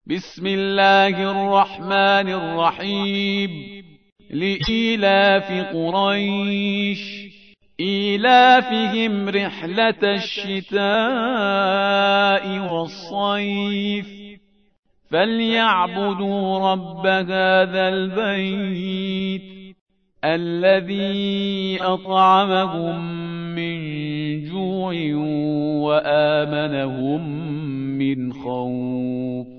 بسم الله الرحمن الرحيم. لإيلاف قريش إيلافهم رحلة الشتاء والصيف فليعبدوا رب هذا البيت الذي أطعمهم من جوع وآمنهم من خوف.